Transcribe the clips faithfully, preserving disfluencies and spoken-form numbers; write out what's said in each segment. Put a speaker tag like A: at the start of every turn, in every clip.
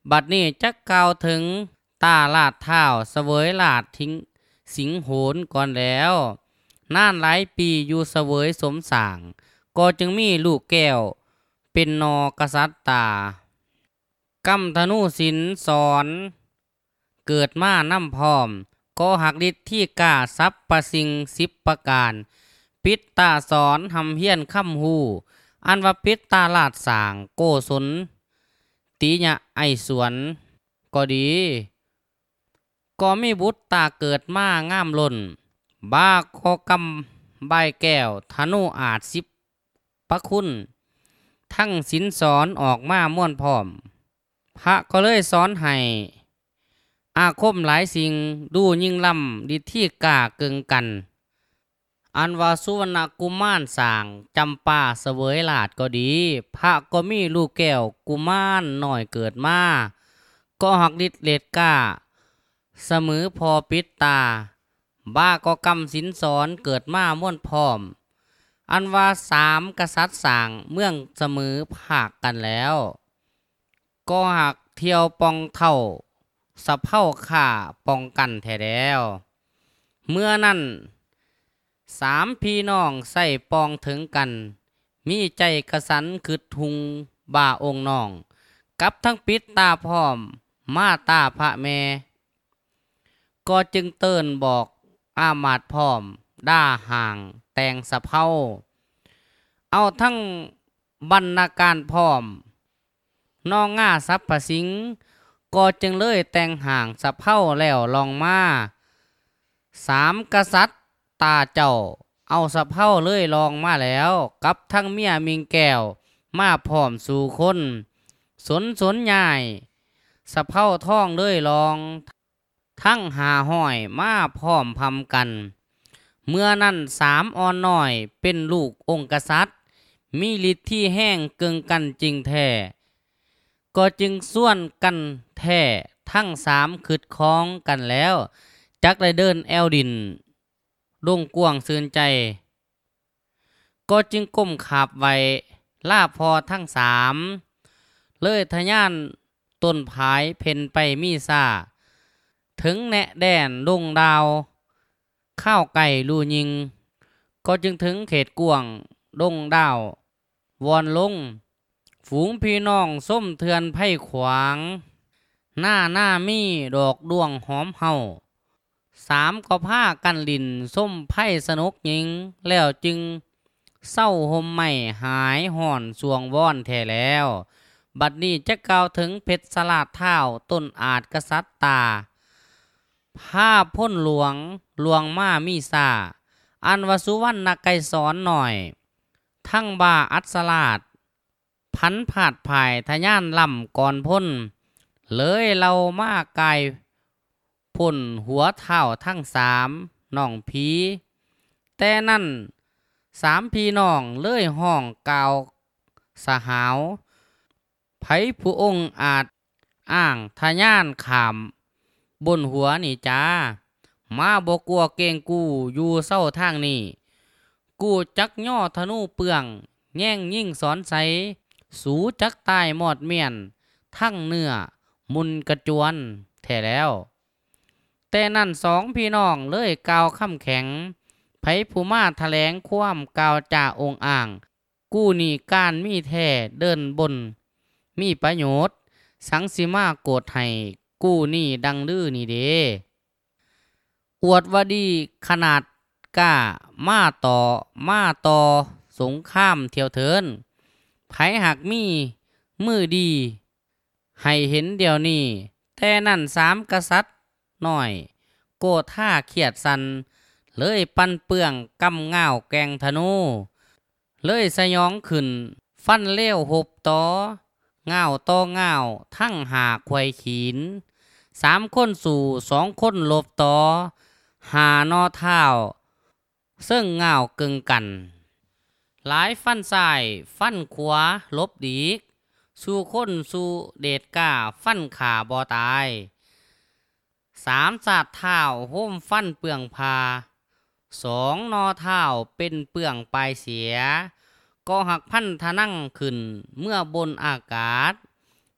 A: บัดนี้จักกล่าวถึงตาลาดเท้าเสวยลาดทิ้งสิงโหนก่อนแล้วนานหลายปีอยู่เสวยสมสางก็จึงมีลูกแก้วเป็นนอกษัตริย์ตากำธนูศิลสอนเกิดมานำพร้อมก็หักฤทธิ์ที่กล้าทรัพย์ประสิงสิบประการปิดตาสอนหำเฮียนคำหูอันว่าปิดตาลาดสางโกศลตีญะไอสวนก็ดีก็มีบุตรตาเกิดมางามล้นบ้าคอกำใบแก้วธนูอาจสิบประคุณทั้งสินสอนออกมาม่วนพร้อมพระก็เลยสอนให้อาคมหลายสิ่งดูยิ่งล่ำดิที่กล้าเกิงกันอันว่าสุวรรณกุมารสร้างจำปาเสวยลาดก็ดีพระก็มีลูกแก้วกุมารหน่อยเกิดมาก็หักฤทธิ์เดชกล้าเสมอพอปิดตาบ้าก็กำสินสอนเกิดมาม่วนพร้อมอันว่าสามกษัตริย์สร้างเมืองเสมอภาคกันแล้วก็หักเที่ยวปองเท่าสะเพ้าข่าป้องกันแท้แล้วเมื่อนั้นสามพี่น้องใส่ปองถึงกันมีใจกระสันคือทุงบ่าองค์น้องกับทั้งปิดตาพร้อมมาตาพระแม่ก็จึงเตือนบอกอามาตย์พร้อมด่าห่างแต่งสะเพ้าเอาทั้งบรรณาการพร้อมน้องง่าสัพพสิงก็จึงเลยแต่งห่างสะเพ้าแล้วลองมาสามกษัตริย์ตาเจ้าเอาสะเพ้าเลยลองมาแล้วกับทั้งเมียมิงแก้วมาพร้อมสู่คนสนสนใหญ่สะเพ้าท่องเลยลองทั้งหาห้อยมาพร้อมพำกันเมื่อนั้นสามอ่อนน้อยเป็นลูกองค์กษัตริย์มีฤทธิ์ที่แห้งเกิงกันจริงแท้ก็จึงส่วนกันแท้ทั้งสามขึ้นคล้องกันแล้วจักได้เดินแอวดินลงกวางซื่นใจก็จึงก้มขาบไว้ลาพอทั้งสามเลยทะยานต้นผายเพ่นไปมีซาถึงแนะแดนลงดาวข้าวไก่ลูยิงก็จึงถึงเขตกวางลงดาววอนลงฝูงพี่น้องส้มเทือนไผ่ขวางหน้าหน้ามีดอกดวงหอมเฮาสามก็ผ้ากันลินส้มไผ่สนุกยิงแล้วจึงเศร้าห่มไม่หายห่อนสวงว่อนแท้แล้วบัดนี้จะกล่าวถึงเพชรสลาดเท้าต้นอาจกษัตริย์ตาผ้าพ้นหลวงหลวงมามีซาอันวสุวรรณไกรสอนหน่อยทั้งบาอัศลาดพันผาดภายทะยานลำก่อนพ้นเลยเรามากายพ่นหัวเท้าทั้งสามน้องผีแต่นั่นสามพี่น้องเลยห้องกล่าวสหาวไผผู้องค์อาจอ้างทะยานขามบนหัวนี่จ้ามาบกลัวเกงกูอยู่เศร้าทางนี้กูจักย่อธนูเปืองแย่งยิ่งสอนใสสูจักตายหมอดเมียนทั้งเนื้อมุนกระจวนแท้แล้วแต่นั่นสองพี่น้องเลยกล่าวคำแข็งไผผู้มาแถลงความกล่าวจ่าองค์อ่างกู้นี่การมีแท้เดินบนมีประโยชน์สังสิมาโกรธให้กู้นี่ดังดื้อนี่เด้อวดว่าดีขนาดกล้ามาต่อมาต่อสงข้ามเที่ยวเทินไผหักมีมือดีให้เห็นเดี๋ยวนี้แต่นั่นสามกษัตริย์น้อยโกท่าเขียดสันเลยปันเปื่องกำเงาแกงธนูเลยสยองขึ้นฟันเลี้ยวหบต่อเงาต่อเงาทั้งหาควายขีนสามคนสู่สองคนหลบต่อหานอเท้าซึ่งเงาเกึงกันหลายฟันซ้ายฟันขวาลบดีกสู่คนสู่เดชก้าฟันขาบ่ตายสามสาดเท้าห้มฟันเปลืองพาสองนอเท้าเป็นเปลืองปลายเสียก็หักพันทะนั่งขึ้นเมื่อบนอากาศ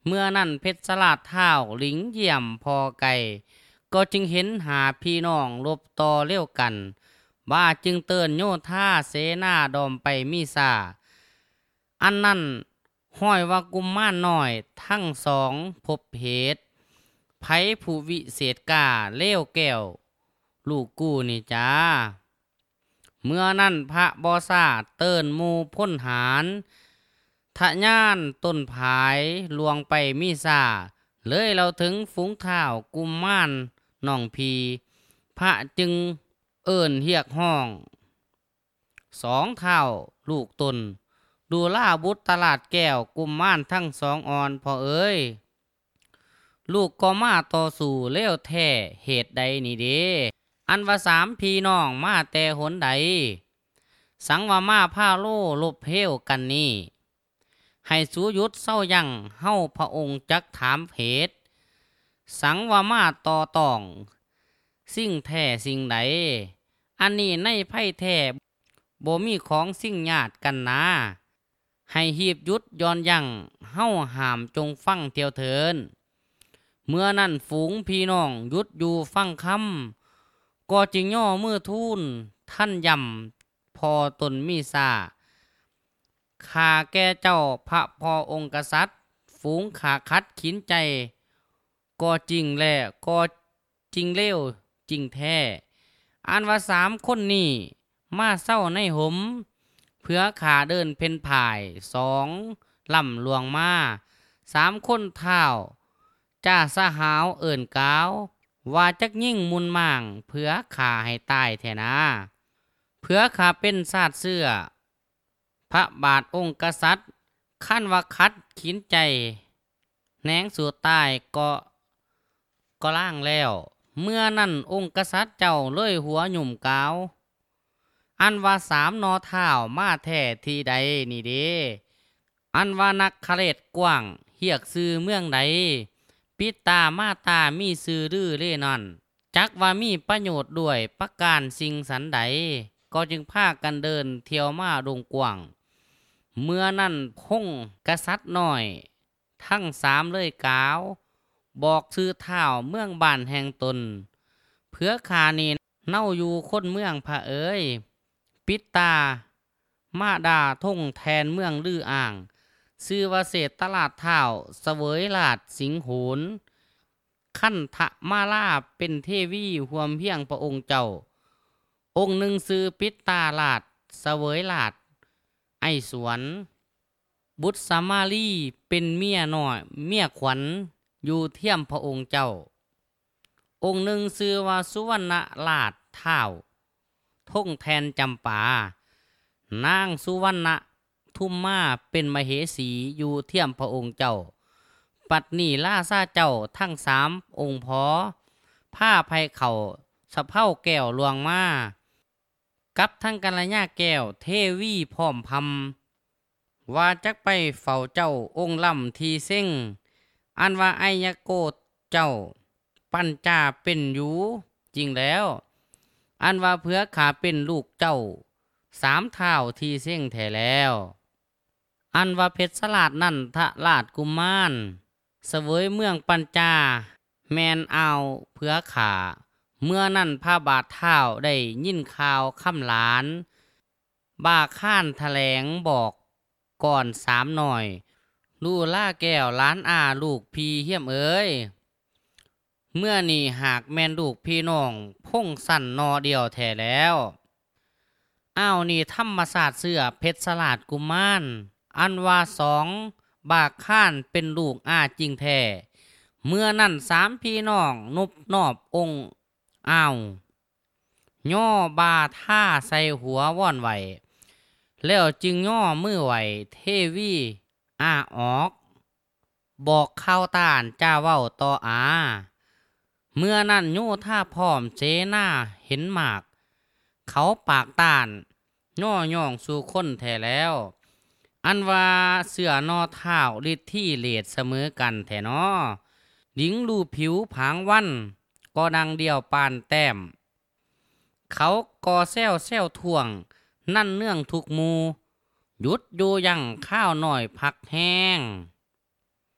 A: เมื่อนั้นเพชรสลัดเท้าหลิงเยี่ยมพอไก่ก็จึงเห็นหาพี่น้องรบต่อเลี้ยวกันว่าจึงเตือนโยธาเสนาดอมไปมีซาอันนั้นห้อยว่ากุมม่านน้อยทั้งสองพบเหตุไผผู้วิเศษกาเลี้ยวแก้วลูกกู้นี่จ้าเมื่อนั้นพระบอซาเตือนมูพ้นหารทะย่านต้นผายลวงไปมีซาเลยเราถึงฝูงเท้ากุมม่านน้องพีพระจึงเอิ้นเรียกห้องสองเท้าลูกตนดูล่าบุตรตลาดแก้วกุมม่านทั้งสองอ่อนพอเอ้ยลูกก็มาต่อสู่เลี้ยวแท้เหตุใดนี่เด้อันว่าสามพี่น้องมาแต่หนใดสังว่ามาผ้าโลลบเพวกันนี่ให้สูยุดเศร้ายังเฮาพระองค์จักถามเหตุสังว่ามาต่อตองสิ่งแท้สิ่งใดอันนี้ในไพ่แท้บ่มีของสิ่งญาติกันนะให้หีบยุดย้อนยังเฮาหามจงฟังเที่ยวเถินเมื่อนั้นฝูงพี่น้องยุดอยู่ฟังคำก็จึงย่อมือทูลท่านยำพอตนมีซาข้าแก่เจ้าพระพอองค์กษัตริย์ฝูงขาคัดขินใจก็จริงแลก็จริงเลวจริงแท้อันว่าสามคนนี้มาเศร้าในหมเพื่อขาเดินเพ่นผ่ายสองลำลวงมาสามคนเท้าจ้าสหาวเอิ่นก้าวว่าจักยิ่งมุนม่างเพื่อขาให้ตายแทนาเพื่อขาเป็นซาดเสื้อพระบาทองค์กษัตริย์ขั้นว่าคัดขินใจแหนงสู่ตายก็ก็ล่างแล้วเมื่อนั้นองค์กษัตริย์เจ้าเลยหัวหยุ่มกาวอันว่าสามนอเท้ามาแท้ที่ใดนี่เด้อันว่านักคเรศกว้างเฮียกซื้อเมืองใดปิตามาตามีซื้อดื้อเล่นั่นจักว่ามีประโยชน์ด้วยประการสิ่งสันใดก็จึงพากันเดินเที่ยวมาดงกว้างเมื่อนั้นพงกษัตริย์น้อยทั้งสามเลยกล่าวบอกซื้อเท้าเมืองบ้านแห่งตนเพื่อขานีเน่าอยู่คนเมืองพระเอ๋ยปิตามาดาทงแทนเมืองลืออ่างซื้อว่าเศษตลาดเท้าเสวยลาดสิงโหนขั้นทะมาลาเป็นเทวีหวมเพียงพระองค์เจ้าองค์หนึ่งซื้อปิตาลาดเสวยลาดไอสวนบุตรสามาลีเป็นเมียน้อยเมียขวัญอยู่เทียมพระองค์เจ้าองค์หนึ่งซื้อว่าสุวรรณลาดเท้าทงแทนจำปานางสุวรรณทุ่มมาเป็นมเหสีอยู่เทียมพระองค์เจ้าปัดนี้ล่าซาเจ้าทั้งสามองค์พอผ้าภัยเข่าสะเพ้าแก้วลวงมากับทั้งกัลยาแก้วเทวีพร้อมพำว่าจักไปเฝ้าเจ้าองค์ลำทีเส้งอันว่าไอยโกเจ้าปัญจาเป็นอยู่จริงแล้วอันว่าเพื่อขาเป็นลูกเจ้าสามเท้าทีเส้งแท้แล้วอันว่าเพชรสลาดนั่นทะลาดกุมารเสวยเมืองปัญจาแมนเอาเพื่อขาเมื่อนั่นพระบาทเท้าได้ยินข่าวคำหลานบ้าข้านแถลงบอกก่อนสามหน่อยลู่ล่าแก้วล้านอาลูกพี่เฮี้ยมเอ้ยเมื่อนี่หากแมนลูกพี่น้องพงสั่นนอเดียวแท้แล้วอ้าวนี่ธรรมศาสตร์เสื้อเพชรสลาดกุมารอันว่าสองบากข้านเป็นลูกอาจริงแท้เมื่อนั่นสามพี่น้องนุบนอบองค์อ้าวย่อบาท่าใส่หัวว่อนไหวแล้วจึงย่อมือไหวเทวีอ้าออกบอกข้าวตานจ้าเว้าต่ออาเมื่อนั้นโยธาพร้อมเจน่าเห็นหมากเขาปากตานย่อย่องสู่คนแท้แล้วอันว่าเสื้อนอเท้าฤทธิ์ที่เลดเสมอกันแท้นอหญิงรูผิวผางวันก็ดังเดียวปานแต้มเขากอแซวแซวท่วงนั่นเนื่องทุกมูหยุดอยู่ยังข้าวหน่อยพักแห้ง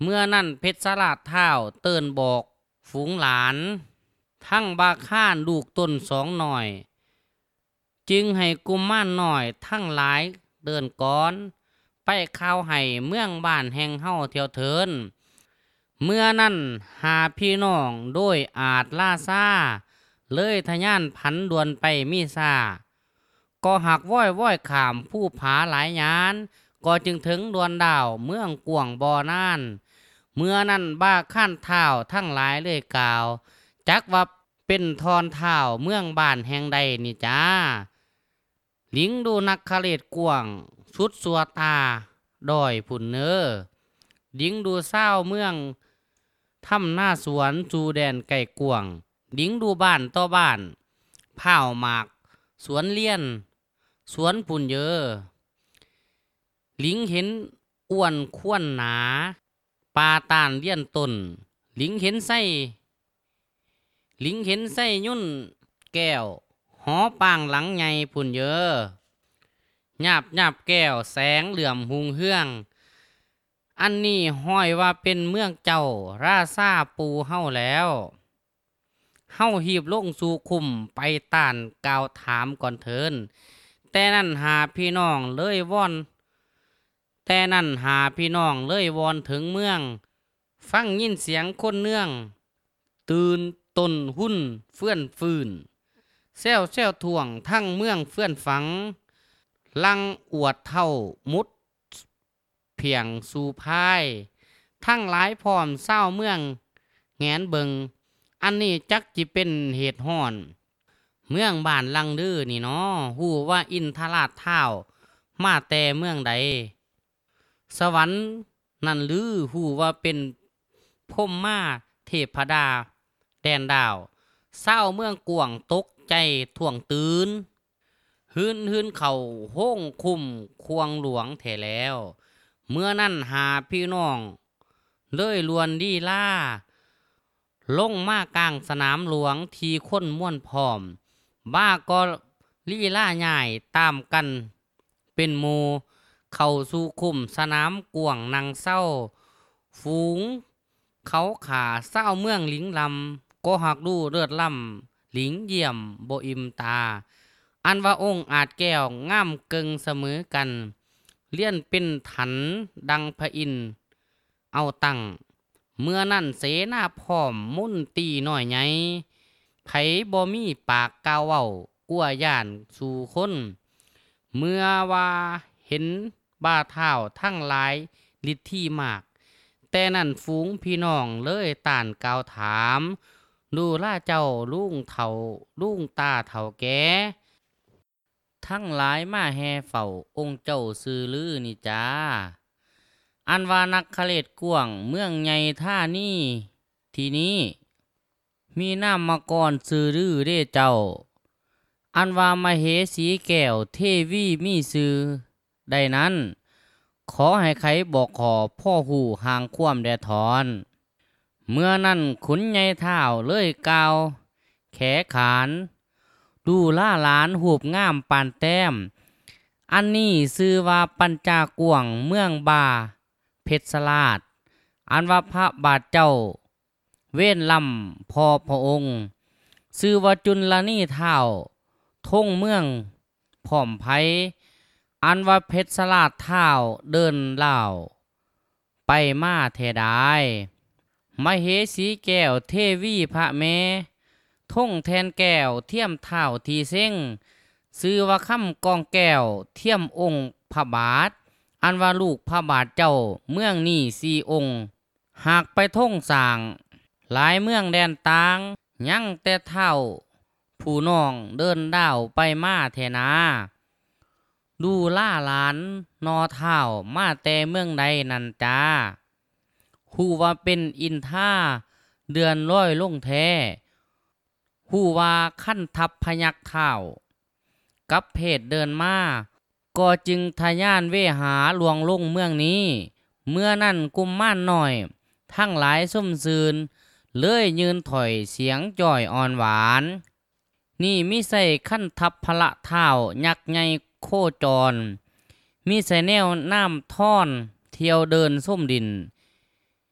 A: เมื่อนั่นเพชรสลาดเท้าเตือนบอกฝูงหลานทั้งบาข้านลูกต้นสองหน่อยจึงให้กุมม่านหน่อยทั้งหลายเดินก้อนไปเข้าให้เมืองบ้านแห่งเฮาเที่ยวเทินเมื่อนั่นหาพี่น้องโดยอาจล่าซาเลยทะยานผันดวนไปมีซาก็หักว้อยว้อยขามผู้ผาหลายยานก็จึงถึงดวนดาวเมืองกวงบ่อนานเมื่อนั้นบ้าข้านเท้าทั้งหลายเลยกล่าวจักว่าเป็นทอนเท้าเมืองบ้านแห่งใดนี่จ้าลิงดูนักคาเลดกวงชุดสัวตาดอยผุนเนอลิงดูเศร้าเมืองทำหน้าสวนจูแดนไก่กวงลิงดูบ้านต่อบ้านเผาหมากสวนเลี้ยนสวนปุ่นเยอลิงเห็นอ้วนควนหนาปลาตานเลี้ยนต้นลิงเห็นไส้ลิงเห็นไส้ยุ่นแก้วหอปางหลังใหญ่ปุ่นเยอหยาบหยาบแก้วแสงเหลื่อมหุงเฮืองอันนี้ห้อยว่าเป็นเมืองเจ้าราซาปูเฮาแล้วเฮาหีบลงสู่คุมไปต้านกล่าวถามก่อนเถินแต่นั่นหาพี่น้องเลยวอนแต่นั่นหาพี่น้องเลยวอนถึงเมืองฟังยินเสียงคนเนื่องตื่นตนหุ่นเฟื่อนฟืนแซวแซวท่วงทั้งเมืองเฟื่อนฝังลังอวดเท่ามุดเพียงสู่พายทั้งหลายพร้อมเศร้าเมืองแงนเบิงอันนี้จักจิเป็นเหตุห้อนเมืองบ้านลังดื้อนี่เนาะฮู้ว่าอินทราชเท้ามาแต่เมืองใดสวรรค์นั่นลือฮู้ว่าเป็นพรหมมาเทพดาแดนดาวเศร้าเมืองกวงตกใจท่วงตื่นหืนหืนเข่าห้องคุมควงหลวงแท้แล้วเมื่อนั่นหาพี่น้องเลยลวนดีล่าลงมากลางสนามหลวงทีคนม่วนพร้อมบ้าก็ลีล่าใหญ่ตามกันเป็นโมเข้าสู่คุมสนามกวงนางเศร้าฝูงเขาขาเศร้าเมืองหลิงลำก็หักดูเลือดลำหลิงเยี่ยมโบอิมตาอันว่าองค์อาจแก้วง่ามเกิงเสมอกันเลี่ยนเป็นถันดังพระอินทร์เอาตั้งเมื่อนั่นเสนาพร้อมมุ่นตีหน่อยไงไผบ่มีปากกาวเว้ากลัวย่านสู่คนเมื่อว่าเห็นบ้าเท้าทั้งหลายฤทธิ์ที่มากแต่นั่นฝูงพี่น้องเลยต่านกล่าวถามดูล่าเจ้าลุงเฒ่าลุงตาเฒ่าแก่ทั้งหลายมาแห่เฝ้าองค์เจ้าซื่อลือนี่จ้าอันว่านักคเลดกวงเมืองใหญ่ท่านี่ทีนี้มีน้ำมาก่อนซื่อลือเด้เจ้าอันว่ามาเหสีแก้วเทวีมีซื่อได้นั้นขอให้ใครบอกขอพ่อหูห่างความแดถอนเมื่อนั้นขุนใหญ่เท้าเลยกล่าวแขขานดูล่าหลานหูบงามปานแต้มอันนี้ชื่อว่าปัญจากวงเมืองบาเพชรสลาดอันว่าพระบาทเจ้าเว้นลำพอพระองค์ชื่อว่าจุลนีเท้าทงเมืองผอมไพอันว่าเพชรสลาดเท้าเดินเล่าไปมาเทดายมเหสีแก้วเทวีพระแม่ท่งแทนแก้วเทียมเท้าทีเส้งซื้อว่าค่ำกองแก้วเทียมองค์พระบาทอันว่าลูกพระบาทเจ้าเมืองนี่สี่องค์หากไปท่งสร้างหลายเมืองแดนต่างยังแต่เท้าผู้น้องเดินดาวไปมาเทนาดูล่าหลานนอเท้ามาแต่เมืองใดนั่นจ้าฮู้ว่าเป็นอินท่าเดือนร้อยลงแท้ฮู้ว่าขั้นทับพยักเท้ากับเพศเดินมาก็จึงทะยานเวหาลวงลงเมืองนี้เมื่อนั่นกุมม่านหน่อยทั้งหลายส้มซืนเลยยืนถอยเสียงจ่อยอ่อนหวานนี่มิใส่ขั้นทับพละเท้ายักษ์ใหญ่โคจรมีใส่แนวน้ำท่อนเที่ยวเดินส้มดิน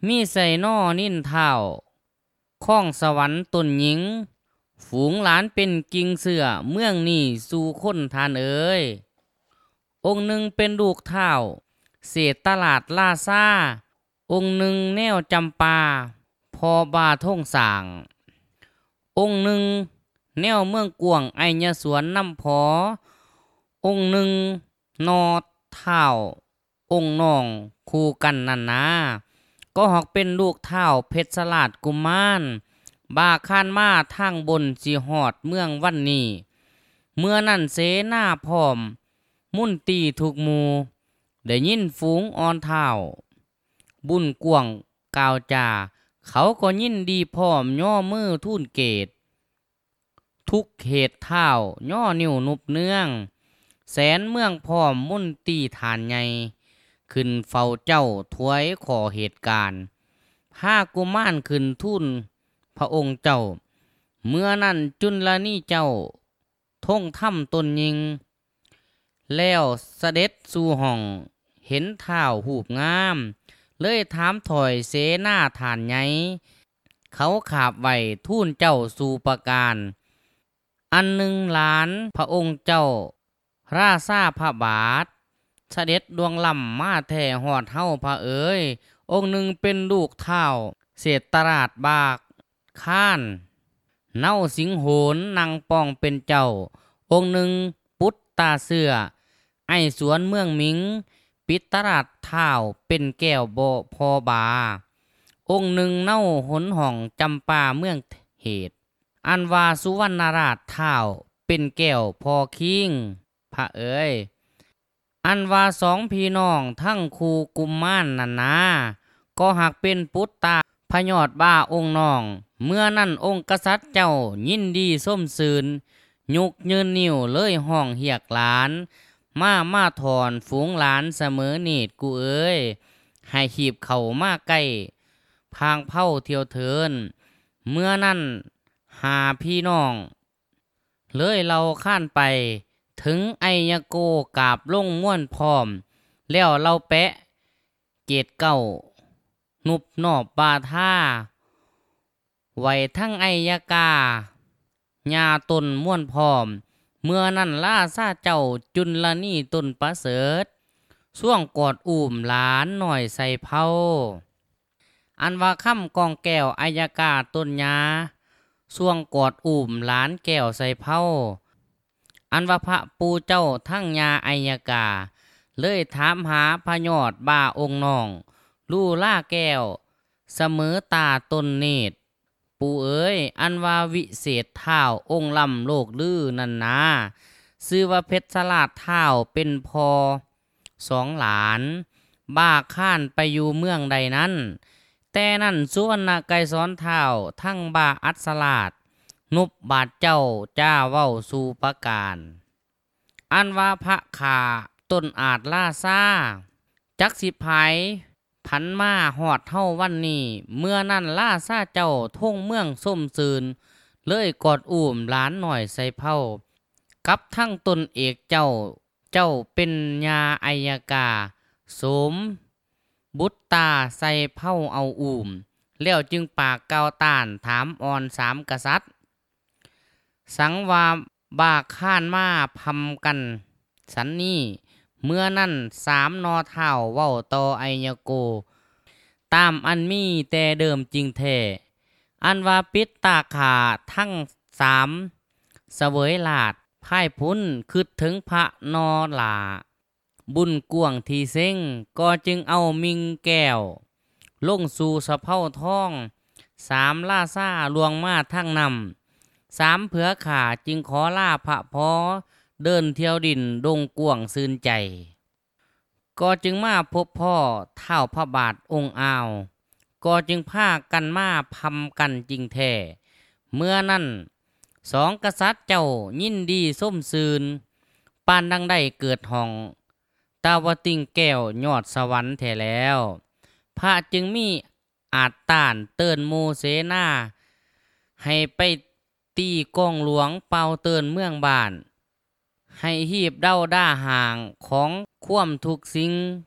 A: มีใส่นอนิ่นเท้าข้องสวรรค์ตนหญิงฝูงหลานเป็นกิ่งเสือเมืองนี่สู่คนทานเอ๋ยองค์หนึ่งเป็นลูกเท้าเศษตลาดลาซาองค์หนึ่งแนวจำปาพอบาท่งสาง องค์หนึ่งแนวเมืองกวงไอยสวนน้ำพอองค์หนึ่งนอเท้าองค์น้องคู่กันนั่นนะก็หอกเป็นลูกเท้าเพชรสลาดกุมารบาคานมาทางบนสีหอดเมืองวันนี้เมื่อนั่นเสนาพร้อมมุ่นตีถูกมูได้ยินฝูงออนเท้าบุญกวงกาวจาเขาก็ยินดีพร้อมย่อมือทุ่นเกตทุกเหตุเท้าย่อนิ้วนุบเนื่องแสนเมืองพร้อมมุ่นตีฐานใหญ่ขึ้นเฝ้าเจ้าถวยขอเหตุการณ์พากุมารขึ้นทุ่นพระองค์เจ้าเมื่อนั้นจุลนี่เจ้าท่งถ้ำตนยิงแล้วเสด็จสู่ห้องเห็นเท้าหูบงามเลยถามถอยเสนาฐานใหญ่เขาขาบไว้ทูลเจ้าสู่ประการอันหนึ่งล้านพระองค์เจ้าราชาพระบาทเสด็จดวงลำมาแท่หอดเฮาพระเอ๋ยองค์หนึ่งเป็นลูกเท้าเศษตราดบากข้านเน่าสิงโหนนางปองเป็นเจ้าองค์หนึ่งปุตตาเสือไอสวนเมืองมิงปิตราดเท้าเป็นแก้วโบพอบาองค์หนึ่งเน่าหนห่องจำปาเมืองเหตุอันวาสุวรรณราชเท้าเป็นแก้วพอคิงพระเอ๋ยอันว่าสองพี่น้องทั้งคูกุมมานนันนาก็หากเป็นปุตตาพยอดบ้าองค์น้องเมื่อนั้นองค์กษัตริย์เจ้ายินดีส้มซืนยุกยืนนิ้วเลยห้องเหียกหลานมามาถอนฝูงหลานเสมอเนตรกูเอ้ยให้ขีบเข่ามาใกล้พางเผาเที่ยวเทินเมื่อนั้นหาพี่น้องเลยเราข้านไปถึงไอยโกกาบลงม้วนพร้อมแล้วเราแปะเกตเก้านุบนอบบาท่าไว้ทั้งไอยกาญาตนม้วนพร้อมเมื่อนั้นล่าซาเจ้าจุลนี่ตนประเสริฐช่วงกอดอุ่มหลานหน่อยใส่เผาอันว่าค่ำกองแก้วอายกาต้นยาช่วงกอดอุ่มหลานแก้วใส่เผาอันว่าพระปูเจ้าทั้งยาอายกาเลยถามหาพยอดบ่าองค์น้องลู่ล่าแก้วเสมอตาตนเนตรปูเอ๋ยอันว่าวิเศษเท้าองค์ลำโลกลือนันนาชื่อว่าเพชรสลาดเท้าเป็นพอสองหลานบ้าข้านไปอยู่เมืองใดนั้นแต่นั่นสุวรรณไกรสอนเท้าทั้งบ้าอัศลาดนุบบาดเจ้าจ้าเว้าสู่ประการอันว่าพระขาต้นอาจล่าซาจักสิภายพันมาหอดเท่าวันนี้เมื่อนั้นล่าซาเจ้าท่งเมืองส้มซืนเลยกอดอุ่มหลานหน่อยใส่เผากับทั้งตนเอกเจ้าเจ้าเป็นญาอายกาสมบุตตาใส่เผาเอาอุ่มแล้วจึงปากเกาตานถามอ่อนสามกษัตริย์สังวาบาข้านมาพำกันสันนี่เมื่อนั้นสามนอเท้าเว้าต่อไอยโกตามอันมีแต่เดิมจริงแท้อันว่าปิดตาขาทั้งสามเสวยลาดพ่ายพุ้นคืดถึงพระนอหลาบุญกวงทีเซ้งก็จึงเอามิงแก้วลงสู่สะเพาทองสามล่าซ่าลวงมาทั้งนำสามเผือขาจึงขอล่าพระพอเดินเที่ยวดินดงกวงซื่นใจก็จึงมาพบพ่อเท้าพระบาทองค์อาวก็จึงพากันมาพำกันจริงแท้เมื่อนั้นสองกษัตริย์เจ้ายินดีส้มซืนปานดังได้เกิดห้องตาวติงแก้วยอดสวรรค์แท้แล้วพระจึงมีอาจต้านเตือนโมเสนาให้ไปตีกองหลวงเป่าเตือนเมืองบ้านให้หีบเด้าด้าห่างของคว่ำทุกสิ่ง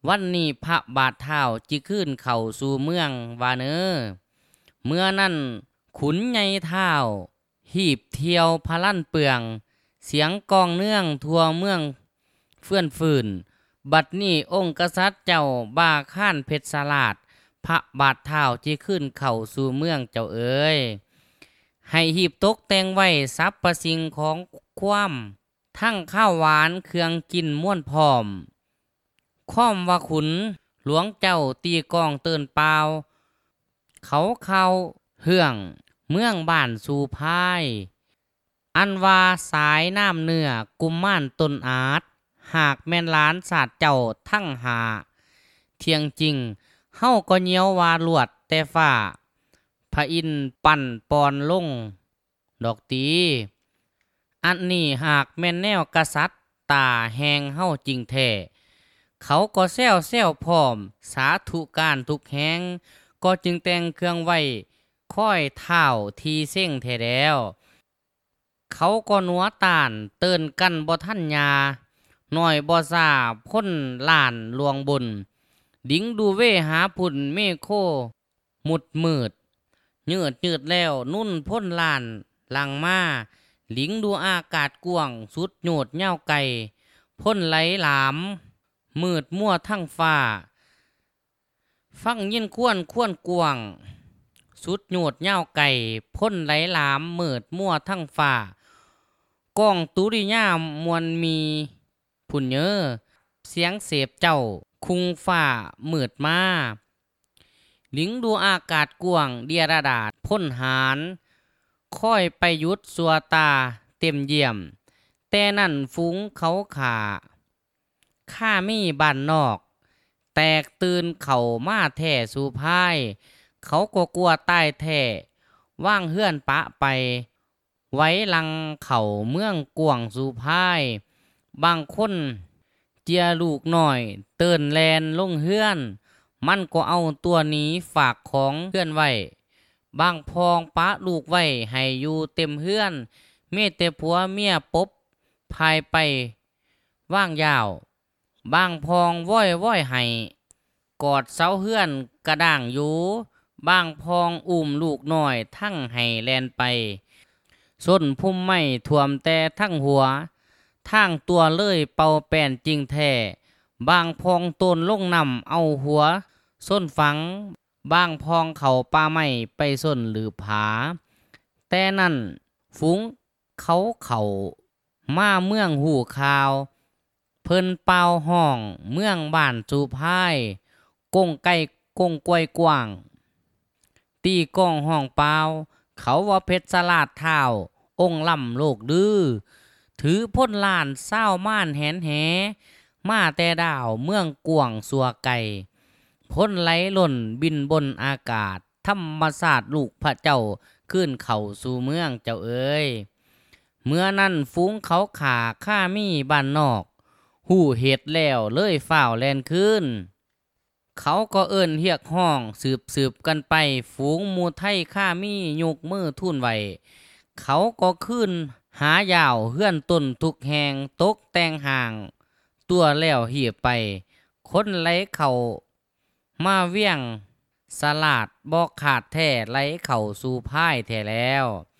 A: วันนี้พระบาทเท้าจิขึ้นเข้าสู่เมืองวาเนอเมื่อนั้นขุนใหญ่เท้าหีบเที่ยวพลันเปืองเสียงกองเนื่องทั่วเมืองเฟื่อนฟืนบัดนี้องค์กษัตริย์เจ้าบาข้านเพชรสลาดพระบาทเท้าจิขึ้นเข้าสู่เมืองเจ้าเอ๋ยให้หีบตกแต่งไว้สรรพสิ่งของความทั้งข้าวหวานเครื่องกินม่วนพร้อมค้อมว่าขุนหลวงเจ้าตีกองเตือนเปล่าเขาเข้าเฮืองเมืองบ้านสู่พายอันว่าสายน้ำเนื้อกุมม่านตนอาจหากแม่นล้านศาสตร์เจ้าทั้งหาเที่ยงจริงเฮาก็เหี่ยววาลวดแต่ฟ้าพระอินทร์ปั่นปอนลงดอกตีอันนี้หากแม่นแนวกษัตริย์ตาแหงเฮาจริงแท้เขาก็แซวแซวพร้อมสาธุการทุกแหงก็จึงแต่งเครื่องไว้ค่อยเท่าทีเส้งแท้แล้วเขาก็หนัวตานเตือนกันบ่ทันยาหน่อยบ่ซาพ้นล้านลวงบนดิ้งดูเวหาพุ่นเมโคมุดมืดยืดยืดแล้วนุ่นพ้นล้านหลังมาหลิงดูอากาศกว้างสุดโยดเง่าไก่พ้นไหลหลามมืดมั่วทั้งฟ้าฟังยินควนควนกวางสุดโยดเง่าไก่พ้นไหลหลามมืดมั่วทั้งฟ้ากองตุริยามวลมีพุ่นเยอเสียงเสพเจ้าคุงฟ้ามืดมาหลิงดูอากาศกว้างเดียรดาษพ้นหานค่อยไปยุดสัวตาเต็มเยี่ยมแต่นั่นฟุ้งเขาขาข้ามีบ้านนอกแตกตื่นเข่ามาแท่สู่พายเขาก็กลัวตายแท่ว่างเฮือนปะไปไว้ลังเข่าเมืองกวางสู่พายบางคนเจียลูกหน่อยเตือนแลนลงเฮือนมันก็เอาตัวนี้ฝากของเฮือนไว้บางพองปะลูกไว้ให้อยู่เต็มเฮือนเมตแต่ผัวเมียปบพายไปว่างยาวบางพองว้อยว้อยให้กอดเสาเฮือนกระด่างอยู่บางพองอุ้มลูกน้อยทั้งให้แลนไปส้นพุ่มไม้ท่วมแต่ทั้งหัวทางตัวเลยเป่าแป้นจริงแท้บางพองต้นลงนำเอาหัวส้นฝังบางพองเขาป่าไม้ไปส้นหรือผาแต่นั่นฝูงเขาเขามาเมืองหูข่าวเพิ่นเป่าห้องเมืองบ้านจูพายกงไก่กงกวยกว้างตีก้องห้องเปล่าเขาว่าเพชรสลาดเท้าองค์ล่ำโลกดื้อถือพ้นลานเศร้าม่านแหนแหมาแต่ดาวเมืองกวางสัวไก่พ้นไหลหล่นบินบนอากาศธรรมศาสตร์ลูกพระเจ้าขึ้นเข่าสู่เมืองเจ้าเอ๋ยเมื่อนั้นฝูงเขาขาข้ามีบ้านนอกหูเห็ดแล้วเลยฝ่าวแลนขึ้นเขาก็เอิ้นเฮียกห้องสืบสืบกันไปฝูงมูไทยข้ามียกมือทุ่นไว้เขาก็ขึ้นหายาวเฮื่อนต้นทุกแหงตกแต่งห่างตัวแล้วเหี่ยไปคนไหลเข่ามาเวียงสลาดบอกขาดแท้ไหลเข่าสู่พายแท้แล้ว